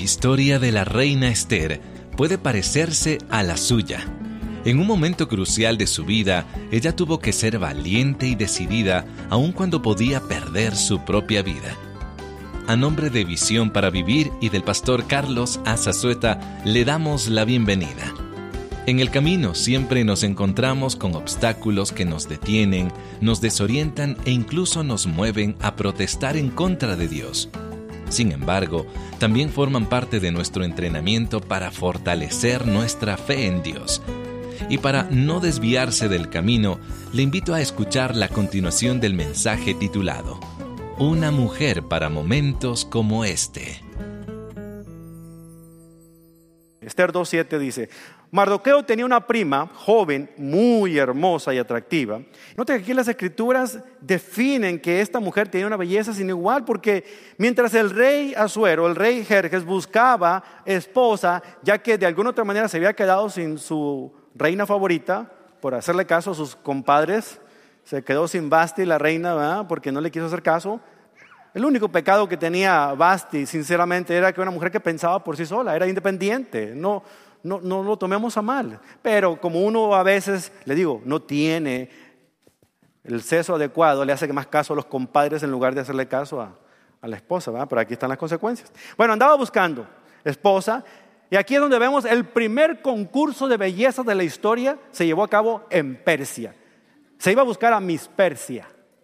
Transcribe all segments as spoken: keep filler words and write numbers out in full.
historia de la reina Esther puede parecerse a la suya. En un momento crucial de su vida, ella tuvo que ser valiente y decidida, aun cuando podía perder su propia vida. A nombre de Visión para Vivir y del pastor Carlos Azazueta, le damos la bienvenida. En el camino siempre nos encontramos con obstáculos que nos detienen, nos desorientan e incluso nos mueven a protestar en contra de Dios. Sin embargo, también forman parte de nuestro entrenamiento para fortalecer nuestra fe en Dios. Y para no desviarse del camino, le invito a escuchar la continuación del mensaje titulado Una mujer para momentos como este. Esther dos siete dice: Mardoqueo tenía una prima joven, muy hermosa y atractiva. Note que aquí las escrituras definen que esta mujer tenía una belleza sin igual, porque mientras el rey Asuero, el rey Jerjes, buscaba esposa, ya que de alguna otra manera se había quedado sin su reina favorita, por hacerle caso a sus compadres, se quedó sin Vasti, la reina, ¿verdad? Porque no le quiso hacer caso. El único pecado que tenía Vasti, sinceramente, era que era una mujer que pensaba por sí sola, era independiente. No, no, no lo tomemos a mal. Pero como uno a veces, le digo, no tiene el seso adecuado, le hace más caso a los compadres en lugar de hacerle caso a, a la esposa, ¿verdad? Pero aquí están las consecuencias. Bueno, andaba buscando esposa, y aquí es donde vemos el primer concurso de belleza de la historia, se llevó a cabo en Persia. Se iba a buscar a Miss Persia.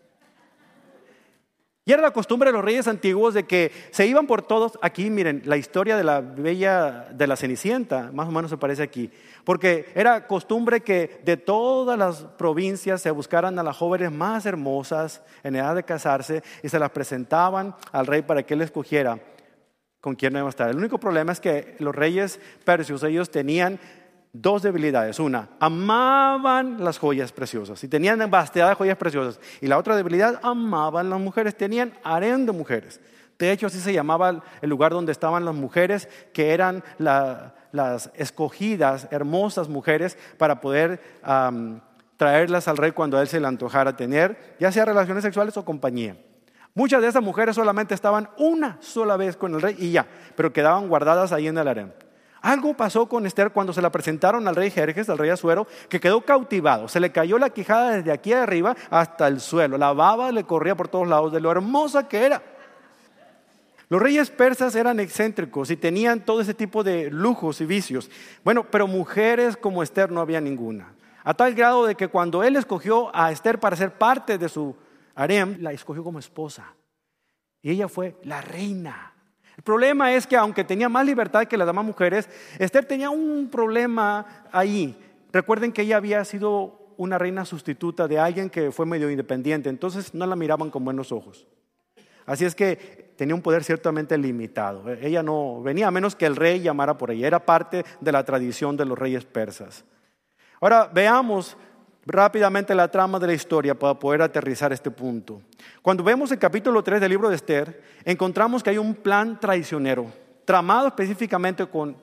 Y era la costumbre de los reyes antiguos de que se iban por todos. Aquí miren, la historia de la bella, de la Cenicienta, más o menos se parece aquí. Porque era costumbre que de todas las provincias se buscaran a las jóvenes más hermosas en edad de casarse y se las presentaban al rey para que él escogiera con quién iba a estar. El único problema es que los reyes persios, ellos tenían dos debilidades. Una, amaban las joyas preciosas y tenían vastedad de joyas preciosas. Y la otra debilidad, amaban las mujeres, tenían harén de mujeres. De hecho, así se llamaba el lugar donde estaban las mujeres, que eran la, las escogidas, hermosas mujeres, para poder um, traerlas al rey cuando a él se le antojara tener, ya sea relaciones sexuales o compañía. Muchas de esas mujeres solamente estaban una sola vez con el rey y ya, pero quedaban guardadas ahí en el harén. Algo pasó con Esther cuando se la presentaron al rey Jerjes, al rey Asuero, que quedó cautivado. Se le cayó la quijada desde aquí arriba hasta el suelo. La baba le corría por todos lados de lo hermosa que era. Los reyes persas eran excéntricos y tenían todo ese tipo de lujos y vicios. Bueno, pero mujeres como Esther no había ninguna. A tal grado de que cuando él escogió a Esther para ser parte de su harem, la escogió como esposa. Y ella fue la reina. El problema es que aunque tenía más libertad que las demás mujeres, Esther tenía un problema ahí. Recuerden que ella había sido una reina sustituta de alguien que fue medio independiente, entonces no la miraban con buenos ojos. Así es que tenía un poder ciertamente limitado. Ella no venía a menos que el rey llamara por ella. Era parte de la tradición de los reyes persas. Ahora veamos rápidamente la trama de la historia para poder aterrizar este punto. Cuando vemos el capítulo tres del libro de Esther, encontramos que hay un plan traicionero, tramado específicamente con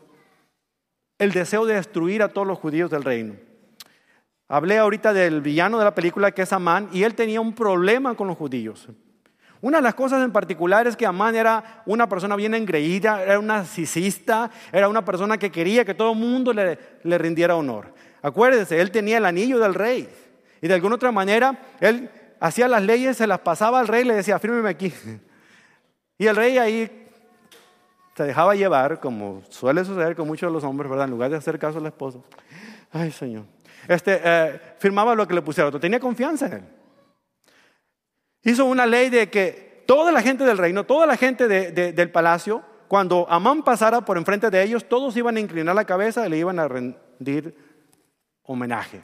el deseo de destruir a todos los judíos del reino. Hablé ahorita del villano de la película, que es Amán, y él tenía un problema con los judíos. Una de las cosas en particular es que Amán era una persona bien engreída, era un narcisista, era una persona que quería que todo el mundo le, le rindiera honor. Acuérdense, él tenía el anillo del rey y de alguna otra manera él hacía las leyes, se las pasaba al rey y le decía, fírmeme aquí. Y el rey ahí se dejaba llevar, como suele suceder con muchos de los hombres, ¿verdad? En lugar de hacer caso a la esposa. Ay, Señor. Este, eh, firmaba lo que le pusiera otro. Tenía confianza en él. Hizo una ley de que toda la gente del reino, toda la gente de, de, del palacio, cuando Amán pasara por enfrente de ellos, todos iban a inclinar la cabeza y le iban a rendir homenaje.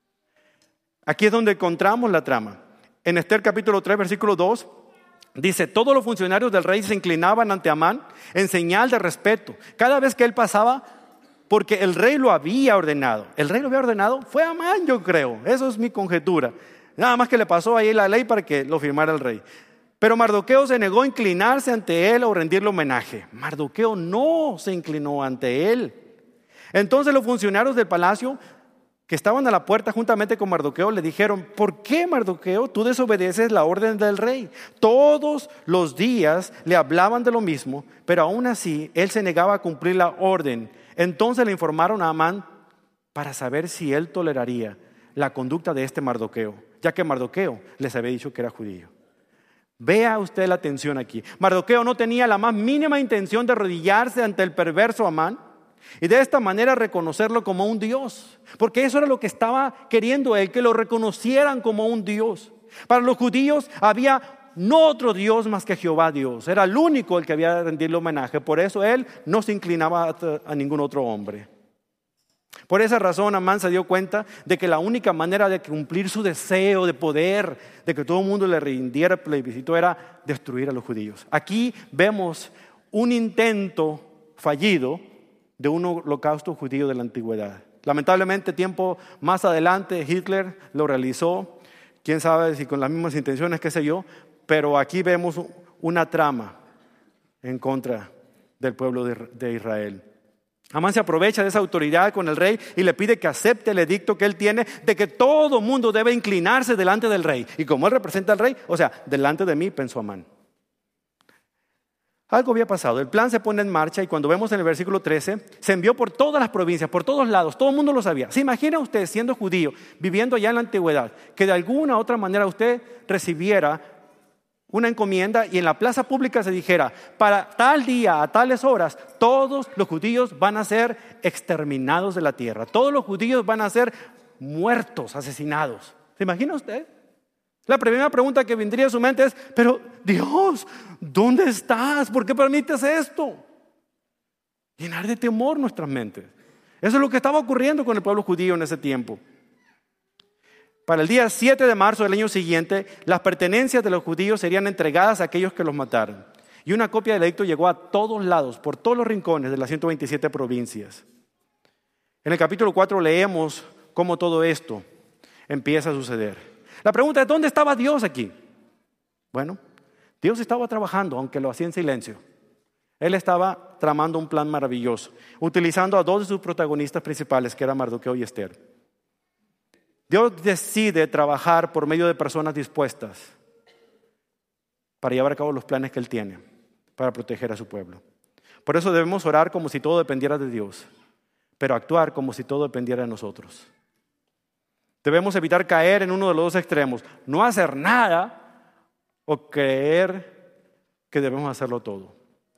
Aquí es donde encontramos la trama. En Esther capítulo tres, versículo dos, dice: todos los funcionarios del rey se inclinaban ante Amán en señal de respeto cada vez que él pasaba, porque el rey lo había ordenado. ¿El rey lo había ordenado? Fue Amán, yo creo. Eso es mi conjetura. Nada más que le pasó ahí la ley para que lo firmara el rey. Pero Mardoqueo se negó a inclinarse ante él o rendirle homenaje. Mardoqueo no se inclinó ante él. Entonces los funcionarios del palacio que estaban a la puerta juntamente con Mardoqueo, le dijeron: ¿por qué, Mardoqueo, tú desobedeces la orden del rey? Todos los días le hablaban de lo mismo, pero aún así él se negaba a cumplir la orden. Entonces le informaron a Amán para saber si él toleraría la conducta de este Mardoqueo, ya que Mardoqueo les había dicho que era judío. Vea usted la tensión aquí. Mardoqueo no tenía la más mínima intención de arrodillarse ante el perverso Amán y de esta manera reconocerlo como un Dios, porque eso era lo que estaba queriendo él, que lo reconocieran como un Dios. Para los judíos había no otro Dios más que Jehová Dios, era el único el que había de rendirle homenaje, por eso él no se inclinaba a, a ningún otro hombre. Por esa razón Amán se dio cuenta de que la única manera de cumplir su deseo de poder, de que todo el mundo le rindiera plebiscito, era destruir a los judíos. Aquí vemos un intento fallido de un holocausto judío de la antigüedad. Lamentablemente, tiempo más adelante, Hitler lo realizó, quién sabe si con las mismas intenciones, qué sé yo, pero aquí vemos una trama en contra del pueblo de Israel. Amán se aprovecha de esa autoridad con el rey y le pide que acepte el edicto que él tiene de que todo mundo debe inclinarse delante del rey. Y como él representa al rey, o sea, delante de mí, pensó Amán. Algo había pasado, el plan se pone en marcha y cuando vemos en el versículo trece, se envió por todas las provincias, por todos lados, todo el mundo lo sabía. ¿Se imagina usted siendo judío, viviendo allá en la antigüedad, que de alguna u otra manera usted recibiera una encomienda y en la plaza pública se dijera: para tal día, a tales horas, todos los judíos van a ser exterminados de la tierra, todos los judíos van a ser muertos, asesinados? ¿Se imagina usted? La primera pregunta que vendría a su mente es: pero Dios, ¿dónde estás? ¿Por qué permites esto? Llenar de temor nuestras mentes. Eso es lo que estaba ocurriendo con el pueblo judío en ese tiempo. Para el día siete de marzo del año siguiente, las pertenencias de los judíos serían entregadas a aquellos que los mataran. Y una copia del edicto llegó a todos lados, por todos los rincones de las ciento veintisiete provincias. En el capítulo cuatro leemos cómo todo esto empieza a suceder. La pregunta es: ¿dónde estaba Dios aquí? Bueno, Dios estaba trabajando, aunque lo hacía en silencio. Él estaba tramando un plan maravilloso, utilizando a dos de sus protagonistas principales, que eran Mardoqueo y Esther. Dios decide trabajar por medio de personas dispuestas para llevar a cabo los planes que Él tiene para proteger a su pueblo. Por eso debemos orar como si todo dependiera de Dios, pero actuar como si todo dependiera de nosotros. Debemos evitar caer en uno de los dos extremos: no hacer nada o creer que debemos hacerlo todo.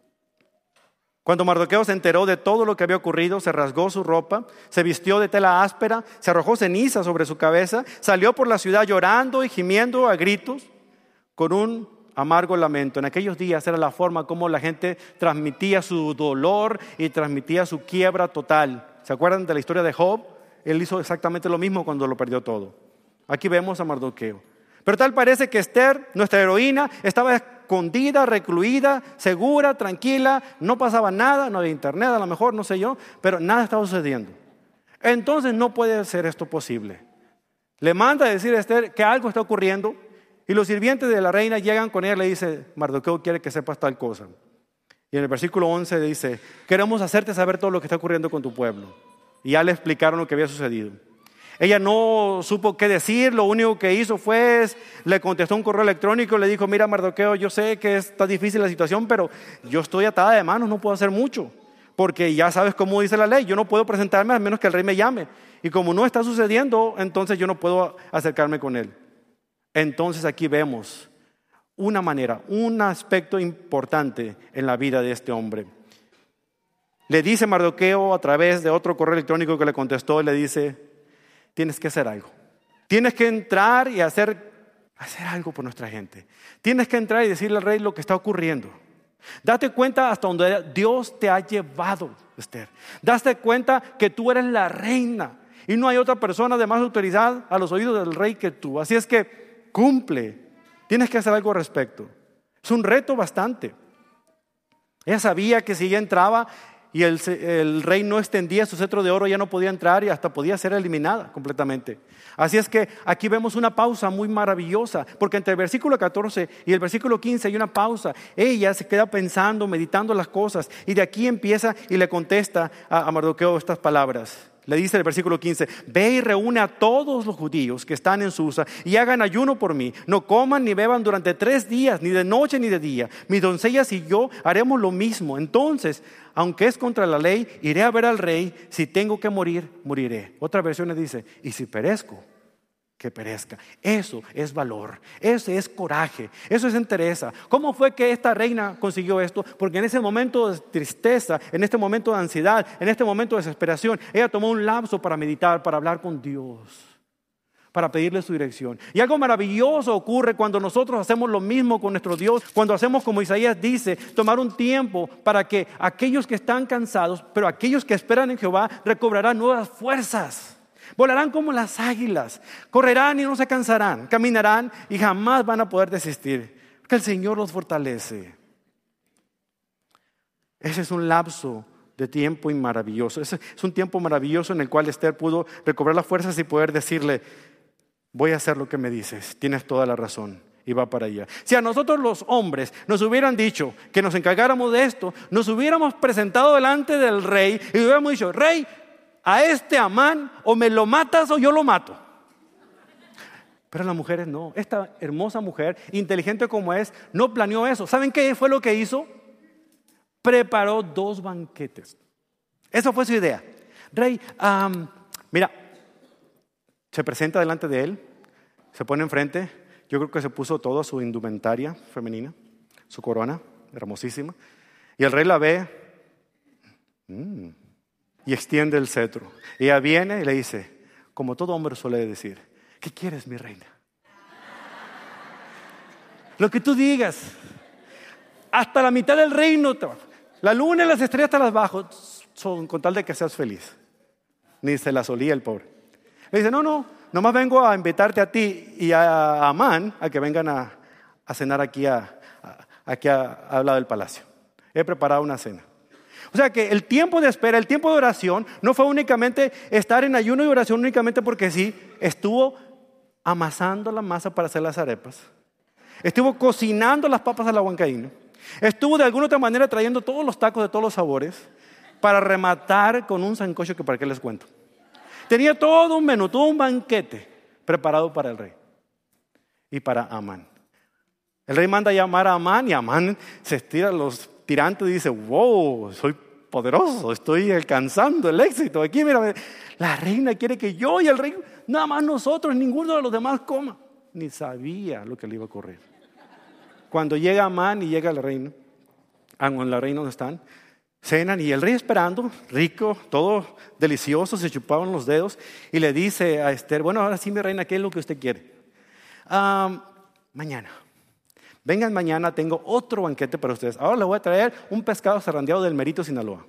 Cuando Mardoqueo se enteró de todo lo que había ocurrido, se rasgó su ropa, se vistió de tela áspera, se arrojó ceniza sobre su cabeza, salió por la ciudad llorando y gimiendo a gritos con un amargo lamento. En aquellos días era la forma como la gente transmitía su dolor y transmitía su quiebra total. ¿Se acuerdan de la historia de Job? Él hizo exactamente lo mismo cuando lo perdió todo. Aquí vemos a Mardoqueo. Pero tal parece que Esther, nuestra heroína, estaba escondida, recluida, segura, tranquila, no pasaba nada, no había internet a lo mejor, no sé yo, pero nada estaba sucediendo. Entonces no puede ser esto posible. Le manda a decir a Esther que algo está ocurriendo y los sirvientes de la reina llegan con ella y le dicen: Mardoqueo quiere que sepas tal cosa. Y en el versículo once dice: queremos hacerte saber todo lo que está ocurriendo con tu pueblo. Y ya le explicaron lo que había sucedido. Ella no supo qué decir, lo único que hizo fue, le contestó un correo electrónico, le dijo: mira, Mardoqueo, yo sé que está difícil la situación, pero yo estoy atada de manos, no puedo hacer mucho, porque ya sabes cómo dice la ley, yo no puedo presentarme a menos que el rey me llame, y como no está sucediendo, entonces yo no puedo acercarme con él. Entonces aquí vemos una manera, un aspecto importante en la vida de este hombre. Le dice Mardoqueo a través de otro correo electrónico que le contestó, le dice: tienes que hacer algo. Tienes que entrar y hacer, hacer algo por nuestra gente. Tienes que entrar y decirle al rey lo que está ocurriendo. Date cuenta hasta donde Dios te ha llevado, Esther. Date cuenta que tú eres la reina y no hay otra persona de más autoridad a los oídos del rey que tú. Así es que cumple. Tienes que hacer algo al respecto. Es un reto bastante. Ella sabía que si ella entraba y el, el rey no extendía su cetro de oro, ya no podía entrar y hasta podía ser eliminada completamente. Así es que aquí vemos una pausa muy maravillosa, porque entre el versículo catorce y el versículo quince hay una pausa. Ella se queda pensando, meditando las cosas, y de aquí empieza y le contesta a, a Mardoqueo estas palabras. Le dice el versículo quince, ve y reúne a todos los judíos que están en Susa y hagan ayuno por mí. No coman ni beban durante tres días, ni de noche ni de día. Mis doncellas y yo haremos lo mismo. Entonces, aunque es contra la ley, iré a ver al rey. Si tengo que morir, moriré. Otra versión dice, y si perezco, que perezca. Eso es valor, eso es coraje, eso es entereza. ¿Cómo fue que esta reina consiguió esto? Porque en ese momento de tristeza, en este momento de ansiedad, en este momento de desesperación, ella tomó un lapso para meditar, para hablar con Dios, para pedirle su dirección. Y algo maravilloso ocurre cuando nosotros hacemos lo mismo con nuestro Dios, cuando hacemos como Isaías dice, tomar un tiempo para que aquellos que están cansados, pero aquellos que esperan en Jehová, recobrarán nuevas fuerzas. Volarán como las águilas, correrán y no se cansarán, caminarán y jamás van a poder desistir, porque el Señor los fortalece. Ese es un lapso de tiempo y maravilloso. Ese es un tiempo maravilloso en el cual Esther pudo recobrar las fuerzas y poder decirle, voy a hacer lo que me dices, tienes toda la razón. Y va para allá. Si a nosotros los hombres nos hubieran dicho que nos encargáramos de esto, nos hubiéramos presentado delante del rey y hubiéramos dicho, rey, a este Amán o me lo matas o yo lo mato. Pero las mujeres no. Esta hermosa mujer, inteligente como es, no planeó eso. ¿Saben qué fue lo que hizo? Preparó dos banquetes. Esa fue su idea. Rey, um, mira, se presenta delante de él, se pone enfrente. Yo creo que se puso toda su indumentaria femenina, su corona, hermosísima. Y el rey la ve. Mmm. Y extiende el cetro. Ella viene y le dice, como todo hombre suele decir, ¿qué quieres, mi reina? Lo que tú digas. Hasta la mitad del reino, la luna y las estrellas te las bajo, son con tal de que seas feliz. Ni se las olía el pobre. Le dice, no, no, nomás vengo a invitarte a ti y a Amán a que vengan a, a cenar aquí, a, a, aquí a, al lado del palacio. He preparado una cena. O sea que el tiempo de espera, el tiempo de oración, no fue únicamente estar en ayuno y oración únicamente porque sí, estuvo amasando la masa para hacer las arepas, estuvo cocinando las papas a la huancaína, estuvo de alguna otra manera trayendo todos los tacos de todos los sabores para rematar con un sancocho que para qué les cuento. Tenía todo un menú, todo un banquete preparado para el rey y para Amán. El rey manda a llamar a Amán y Amán se estira los tirantes y dice, wow, soy poderoso, estoy alcanzando el éxito. Aquí, mira, la reina quiere que yo y el rey, nada más nosotros, ninguno de los demás coma. Ni sabía lo que le iba a ocurrir. Cuando llega Amán y llega el reino, en la reina donde están, cenan y el rey esperando, rico, todo delicioso, se chupaban los dedos y le dice a Esther, bueno, ahora sí, mi reina, ¿qué es lo que usted quiere? Um, mañana. Vengan mañana, tengo otro banquete para ustedes. Ahora les voy a traer un pescado zarandeado del Merito, Sinaloa.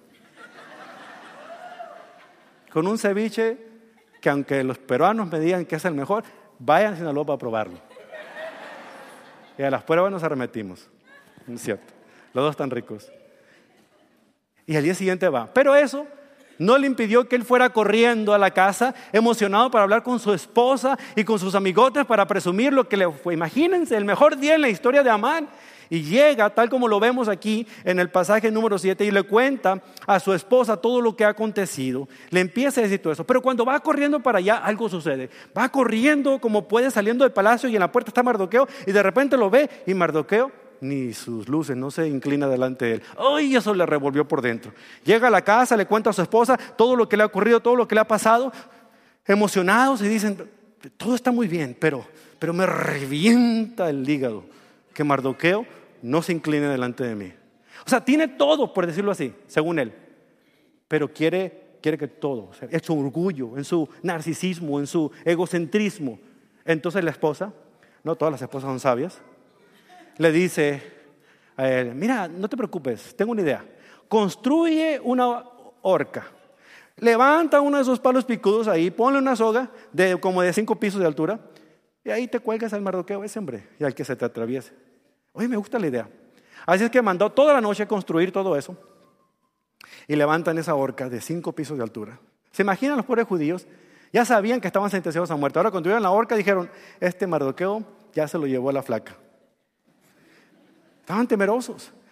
Con un ceviche que aunque los peruanos me digan que es el mejor, vayan a Sinaloa para probarlo. Y a las pruebas nos arremetimos. ¿No es cierto? Los dos están ricos. Y al día siguiente va. Pero eso no le impidió que él fuera corriendo a la casa, emocionado para hablar con su esposa y con sus amigotes para presumir lo que le fue. Imagínense, el mejor día en la historia de Amán. Y llega, tal como lo vemos aquí en el pasaje número siete, y le cuenta a su esposa todo lo que ha acontecido. Le empieza a decir todo eso. Pero cuando va corriendo para allá, algo sucede. Va corriendo como puede, saliendo del palacio, y en la puerta está Mardoqueo, y de repente lo ve, y Mardoqueo ni sus luces, no se inclina delante de él. ¡Ay! Eso le revolvió por dentro. Llega a la casa, le cuenta a su esposa todo lo que le ha ocurrido, todo lo que le ha pasado. Emocionados y dicen, todo está muy bien, pero, pero me revienta el hígado que Mardoqueo no se incline delante de mí. O sea, tiene todo, por decirlo así, según él, pero quiere, quiere que todo, o sea, en su orgullo, en su narcisismo, en su egocentrismo. Entonces la esposa, no todas las esposas son sabias, le dice a él, mira, no te preocupes, tengo una idea. Construye una horca, levanta uno de esos palos picudos ahí, ponle una soga de como de cinco pisos de altura y ahí te cuelgas al Mardoqueo ese hombre y al que se te atraviese. Oye, me gusta la idea. Así es que mandó toda la noche a construir todo eso y levantan esa horca de cinco pisos de altura. ¿Se imaginan los pobres judíos? Ya sabían que estaban sentenciados a muerte. Ahora cuando tuvieron la horca dijeron, este Mardoqueo ya se lo llevó a la flaca. Estaban temerosos.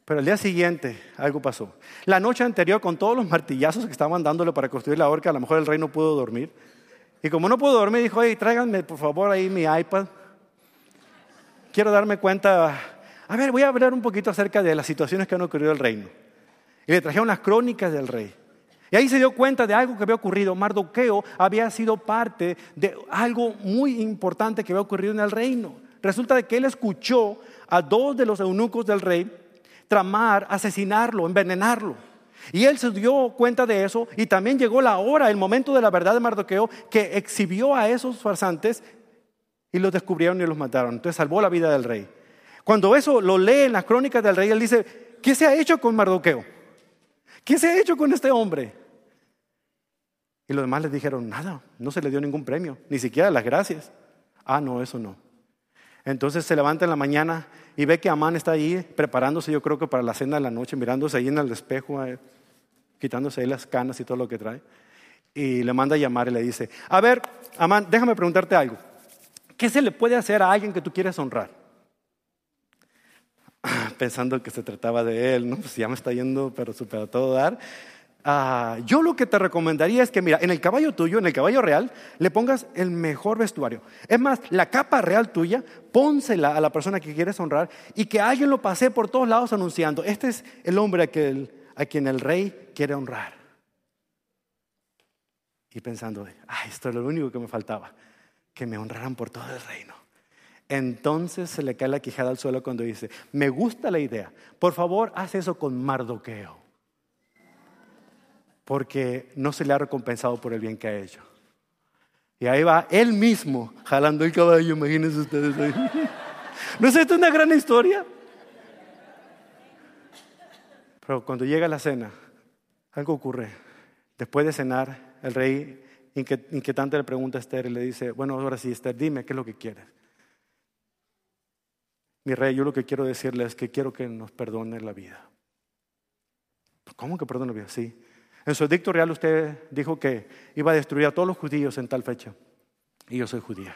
Pero al día siguiente algo pasó. La noche anterior, con todos los martillazos que estaban dándole para construir la horca, a lo mejor el rey no pudo dormir. Y como no pudo dormir, dijo, oye, tráiganme por favor ahí mi iPad. Quiero darme cuenta, a ver, voy a hablar un poquito acerca de las situaciones que han ocurrido en el reino. Y le trajeron las crónicas del rey. Y ahí se dio cuenta de algo que había ocurrido. Mardoqueo había sido parte de algo muy importante que había ocurrido en el reino. Resulta de que él escuchó a dos de los eunucos del rey tramar, asesinarlo, envenenarlo. Y él se dio cuenta de eso y también llegó la hora, el momento de la verdad de Mardoqueo, que exhibió a esos farsantes y los descubrieron y los mataron. Entonces salvó la vida del rey. Cuando eso lo lee en las crónicas del rey, él dice, ¿qué se ha hecho con Mardoqueo? ¿Qué se ha hecho con este hombre? Y los demás les dijeron, nada, no se le dio ningún premio, ni siquiera las gracias. Ah, no, eso no. Entonces se levanta en la mañana y ve que Amán está ahí preparándose, yo creo que para la cena de la noche, mirándose ahí en el espejo, eh, quitándose ahí las canas y todo lo que trae. Y le manda a llamar y le dice, a ver, Amán, déjame preguntarte algo. ¿Qué se le puede hacer a alguien que tú quieres honrar? Pensando que se trataba de él, ¿no? Pues ya me está yendo, pero súper a todo dar. Uh, yo lo que te recomendaría es que, mira, en el caballo tuyo, en el caballo real, le pongas el mejor vestuario. Es más, la capa real tuya, pónsela a la persona que quieres honrar y que alguien lo pase por todos lados anunciando, este es el hombre a, que el, a quien el rey quiere honrar. Y pensando, ay, esto es lo único que me faltaba, que me honraran por todo el reino. Entonces se le cae la quijada al suelo cuando dice, me gusta la idea, por favor haz eso con Mardoqueo. Porque no se le ha recompensado por el bien que ha hecho. Y ahí va él mismo jalando el caballo, imagínense ustedes ahí. ¿No es esto una gran historia? Pero cuando llega la cena, algo ocurre. Después de cenar, el rey inquietante le pregunta a Esther y le dice, bueno, ahora sí, Esther, dime, ¿qué es lo que quieres? Mi rey, yo lo que quiero decirle es que quiero que nos perdone la vida. ¿Cómo que perdone la vida? Sí. En su edicto real usted dijo que iba a destruir a todos los judíos en tal fecha. Y yo soy judía.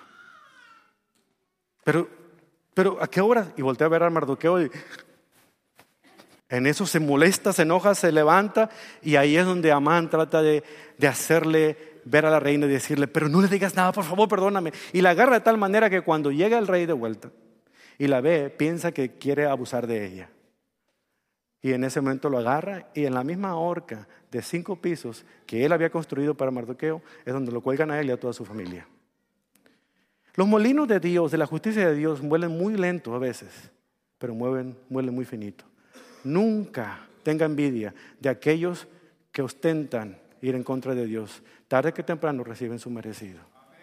Pero, pero ¿a qué hora? Y voltea a ver a Mardoqueo y en eso se molesta, se enoja, se levanta. Y ahí es donde Amán trata de, de hacerle ver a la reina y decirle, pero no le digas nada, por favor, perdóname. Y la agarra de tal manera que cuando llega el rey de vuelta y la ve, piensa que quiere abusar de ella. Y en ese momento lo agarra y en la misma horca de cinco pisos que él había construido para Mardoqueo es donde lo cuelgan a él y a toda su familia. Los molinos de Dios, de la justicia de Dios, muelen muy lento a veces, pero mueven, muelen muy finito. Nunca tenga envidia de aquellos que ostentan ir en contra de Dios. Tarde que temprano reciben su merecido.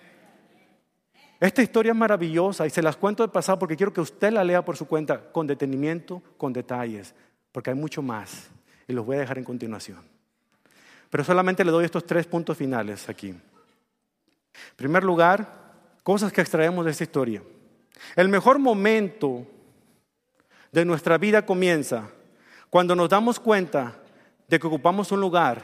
Esta historia es maravillosa y se las cuento de pasado porque quiero que usted la lea por su cuenta con detenimiento, con detalles. Porque hay mucho más y los voy a dejar en continuación. Pero solamente le doy estos tres puntos finales aquí. En primer lugar, cosas que extraemos de esta historia. El mejor momento de nuestra vida comienza cuando nos damos cuenta de que ocupamos un lugar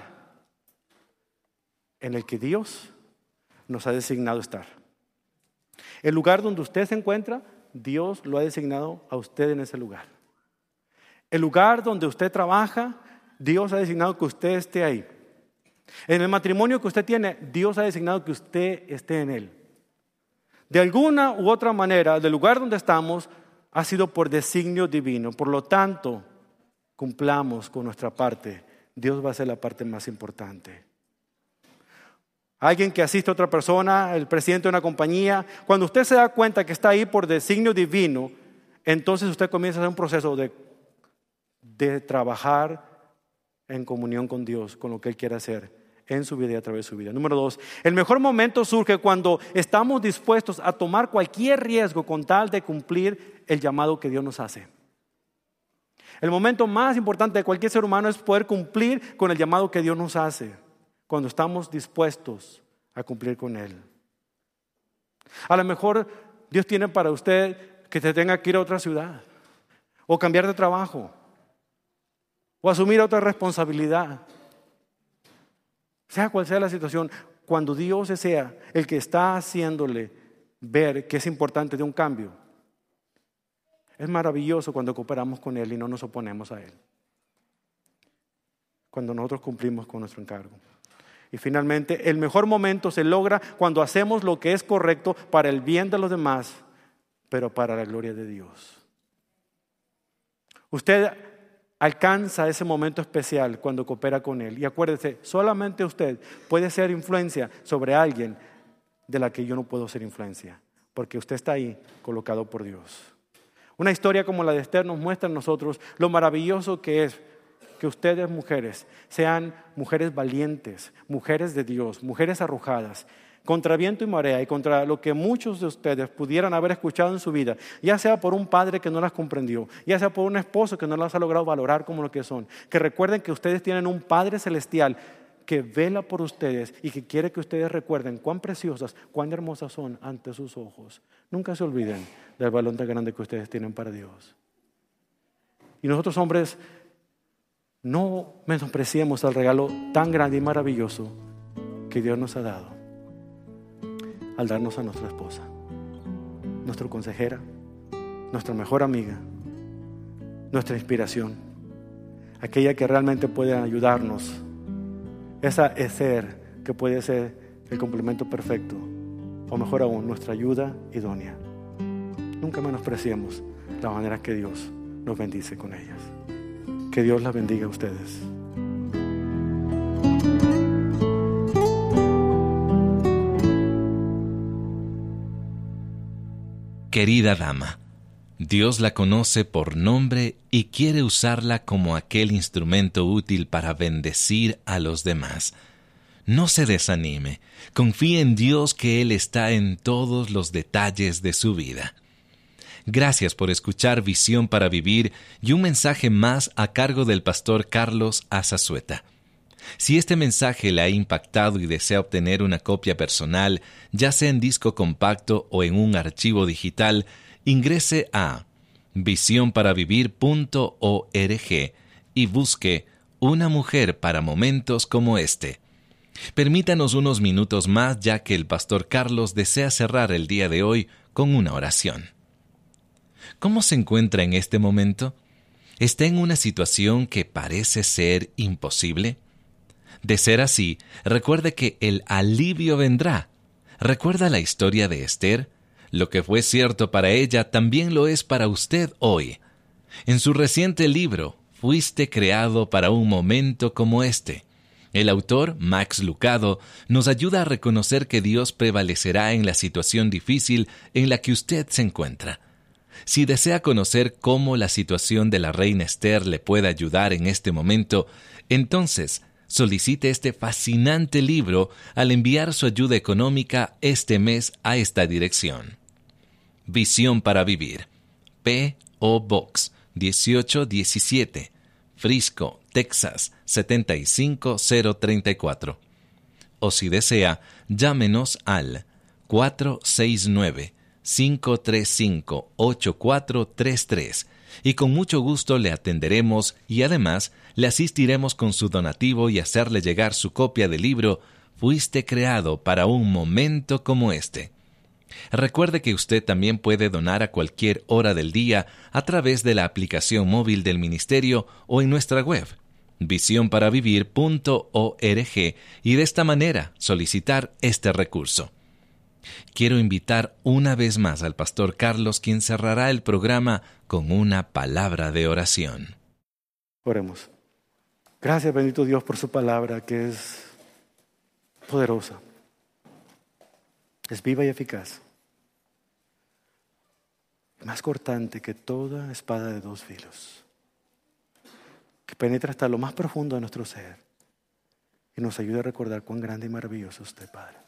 en el que Dios nos ha designado estar. El lugar donde usted se encuentra, Dios lo ha designado a usted en ese lugar. El lugar donde usted trabaja, Dios ha designado que usted esté ahí. En el matrimonio que usted tiene, Dios ha designado que usted esté en él. De alguna u otra manera, del lugar donde estamos, ha sido por designio divino. Por lo tanto, cumplamos con nuestra parte. Dios va a ser la parte más importante. Alguien que asiste a otra persona, el presidente de una compañía, cuando usted se da cuenta que está ahí por designio divino, entonces usted comienza a hacer un proceso de de trabajar en comunión con Dios, con lo que Él quiere hacer en su vida y a través de su vida. Número dos, el mejor momento surge cuando estamos dispuestos a tomar cualquier riesgo con tal de cumplir el llamado que Dios nos hace. El momento más importante de cualquier ser humano es poder cumplir con el llamado que Dios nos hace, cuando estamos dispuestos a cumplir con Él. A lo mejor Dios tiene para usted que te tenga que ir a otra ciudad, o cambiar de trabajo, o asumir otra responsabilidad. Sea cual sea la situación, cuando Dios sea el que está haciéndole ver que es importante de un cambio, Es maravilloso cuando cooperamos con Él y no nos oponemos a Él. Cuando nosotros cumplimos con nuestro encargo. Y finalmente, el mejor momento se logra cuando hacemos lo que es correcto para el bien de los demás, pero para la gloria de Dios. Usted alcanza ese momento especial cuando coopera con Él. Y acuérdese, solamente usted puede ser influencia sobre alguien de la que yo no puedo ser influencia, porque usted está ahí colocado por Dios. Una historia como la de Esther nos muestra a nosotros lo maravilloso que es que ustedes, mujeres, sean mujeres valientes, mujeres de Dios, mujeres arrojadas, contra viento y marea y contra lo que muchos de ustedes pudieran haber escuchado en su vida, ya sea por un padre que no las comprendió, ya sea por un esposo que no las ha logrado valorar como lo que son. Que recuerden que ustedes tienen un Padre celestial que vela por ustedes y que quiere que ustedes recuerden cuán preciosas, cuán hermosas son ante sus ojos. Nunca se olviden del valor tan grande que ustedes tienen para Dios. Y nosotros, hombres, no menospreciemos el regalo tan grande y maravilloso que Dios nos ha dado al darnos a nuestra esposa, nuestra consejera, nuestra mejor amiga, nuestra inspiración, aquella que realmente puede ayudarnos, esa Esther que puede ser el complemento perfecto, o mejor aún, nuestra ayuda idónea. Nunca menospreciemos la manera que Dios nos bendice con ellas. Que Dios las bendiga a ustedes. Querida dama, Dios la conoce por nombre y quiere usarla como aquel instrumento útil para bendecir a los demás. No se desanime, confíe en Dios que Él está en todos los detalles de su vida. Gracias por escuchar Visión para Vivir y un mensaje más a cargo del pastor Carlos Azazueta. Si este mensaje le ha impactado y desea obtener una copia personal, ya sea en disco compacto o en un archivo digital, ingrese a visión para vivir punto org y busque Una mujer para momentos como este. Permítanos unos minutos más, ya que el pastor Carlos desea cerrar el día de hoy con una oración. ¿Cómo se encuentra en este momento? ¿Está en una situación que parece ser imposible? De ser así, recuerde que el alivio vendrá. ¿Recuerda la historia de Esther? Lo que fue cierto para ella también lo es para usted hoy. En su reciente libro, Fuiste creado para un momento como este, el autor, Max Lucado, nos ayuda a reconocer que Dios prevalecerá en la situación difícil en la que usted se encuentra. Si desea conocer cómo la situación de la reina Esther le puede ayudar en este momento, entonces solicite este fascinante libro al enviar su ayuda económica este mes a esta dirección. Visión para Vivir, P O Box dieciocho diecisiete, Frisco, Texas setenta y cinco cero treinta y cuatro. O si desea, llámenos al cuatro seis nueve, cinco tres cinco, ocho cuatro tres tres y con mucho gusto le atenderemos y además le asistiremos con su donativo y hacerle llegar su copia del libro Fuiste creado para un momento como este. Recuerde que usted también puede donar a cualquier hora del día a través de la aplicación móvil del ministerio o en nuestra web, visión para vivir punto org, y de esta manera solicitar este recurso. Quiero invitar una vez más al pastor Carlos, quien cerrará el programa con una palabra de oración. Oremos. Gracias, bendito Dios, por su palabra que es poderosa, es viva y eficaz, más cortante que toda espada de dos filos, que penetra hasta lo más profundo de nuestro ser y nos ayuda a recordar cuán grande y maravilloso es usted, Padre.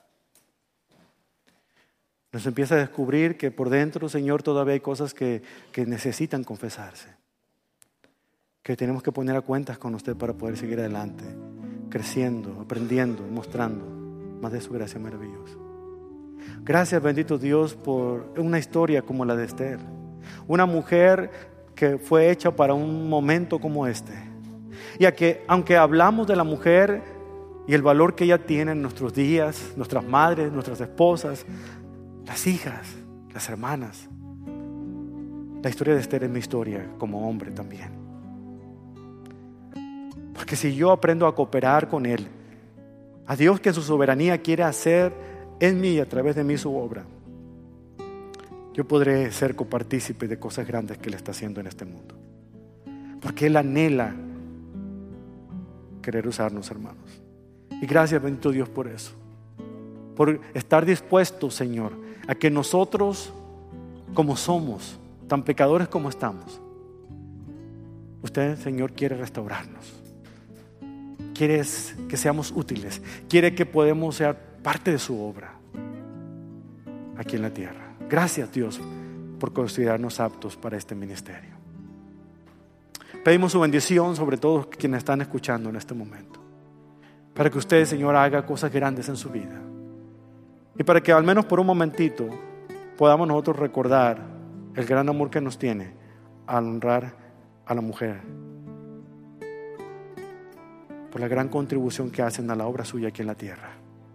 Nos empieza a descubrir que por dentro, Señor, todavía hay cosas que, que necesitan confesarse, que tenemos que poner a cuentas con usted para poder seguir adelante, creciendo, aprendiendo, mostrando más de su gracia maravillosa. Gracias, bendito Dios, por una historia como la de Esther, una mujer que fue hecha para un momento como este, y a que, aunque hablamos de la mujer y el valor que ella tiene en nuestros días, nuestras madres, nuestras esposas, las hijas, las hermanas, La historia de Esther es mi historia como hombre también. Porque si yo aprendo a cooperar con Él, a Dios que en su soberanía quiere hacer en mí y a través de mí su obra, yo podré ser copartícipe de cosas grandes que Él está haciendo en este mundo. Porque Él anhela querer usarnos, hermanos. Y gracias, bendito Dios, por eso. Por estar dispuestos, Señor, a que nosotros, como somos, tan pecadores como estamos, usted, Señor, quiere restaurarnos. Quiere que seamos útiles. Quiere que podamos ser parte de su obra aquí en la tierra. Gracias, Dios, por considerarnos aptos para este ministerio. Pedimos su bendición sobre todos quienes están escuchando en este momento, para que usted, Señor, haga cosas grandes en su vida, y para que al menos por un momentito podamos nosotros recordar el gran amor que nos tiene al honrar a la mujer, por la gran contribución que hacen a la obra suya aquí en la tierra.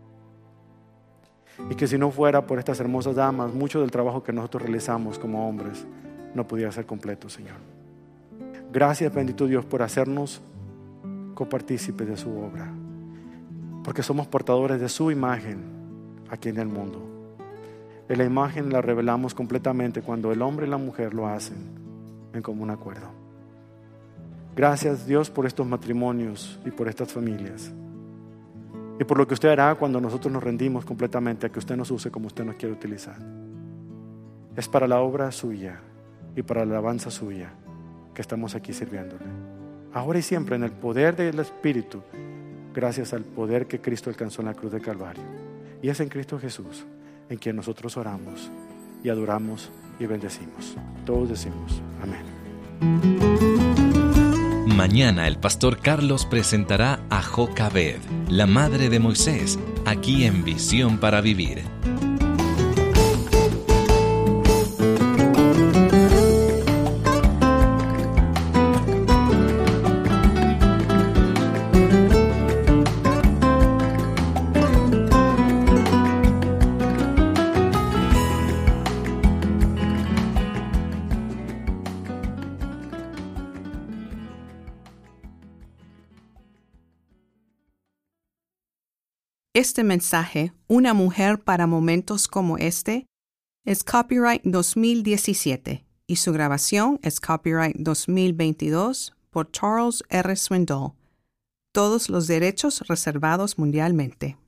Y que si no fuera por estas hermosas damas, mucho del trabajo que nosotros realizamos como hombres no pudiera ser completo, Señor. Gracias, bendito Dios, por hacernos copartícipes de su obra, porque somos portadores de su imagen aquí en el mundo. Y la imagen la revelamos completamente cuando el hombre y la mujer lo hacen en común acuerdo. Gracias, Dios, por estos matrimonios y por estas familias, y por lo que usted hará cuando nosotros nos rendimos completamente a que usted nos use como usted nos quiere utilizar. Es para la obra suya y para la alabanza suya que estamos aquí sirviéndole, ahora y siempre, en el poder del Espíritu, gracias al poder que Cristo alcanzó en la cruz de Calvario. Y es en Cristo Jesús en quien nosotros oramos y adoramos y bendecimos. Todos decimos amén. Mañana el pastor Carlos presentará a Jocabed, la madre de Moisés, aquí en Visión para Vivir. Este mensaje, Una mujer para momentos como este, es copyright dos mil diecisiete y su grabación es copyright dos mil veintidós por Charles R. Swindoll. Todos los derechos reservados mundialmente.